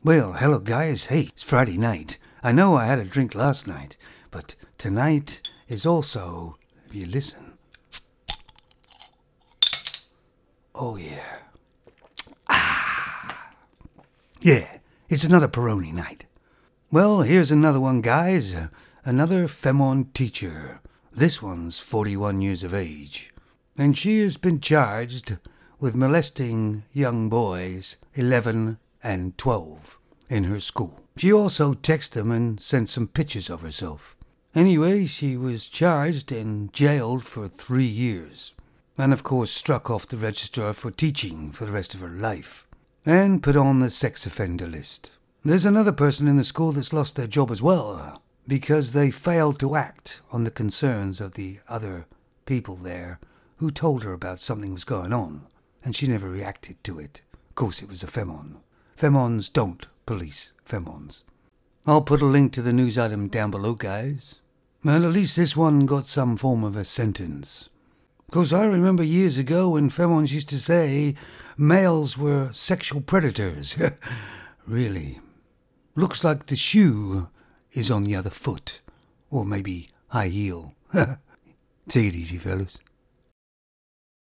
Well, hello guys. Hey, it's Friday night. I know I had a drink last night, but tonight is also, if you listen. Oh yeah. Yeah, it's another Peroni night. Well, here's another one, guys. Another Femon teacher. This one's 41 years of age. And she has been charged with molesting young boys 11 and 12 in her school. She also texted them and sent some pictures of herself. Anyway, she was charged and jailed for 3 years. And of course struck off the register for teaching for the rest of her life. And put on the sex offender list. There's another person in the school that's lost their job as well, because they failed to act on the concerns of the other people there who told her about something was going on, and she never reacted to it. Of course, it was a Femon. Femons don't police Femons. I'll put a link to the news item down below, guys. And at least this one got some form of a sentence. Because I remember years ago when Femons used to say males were sexual predators. Really. Looks like the shoe is on the other foot. Or maybe high heel. Take it easy, fellas.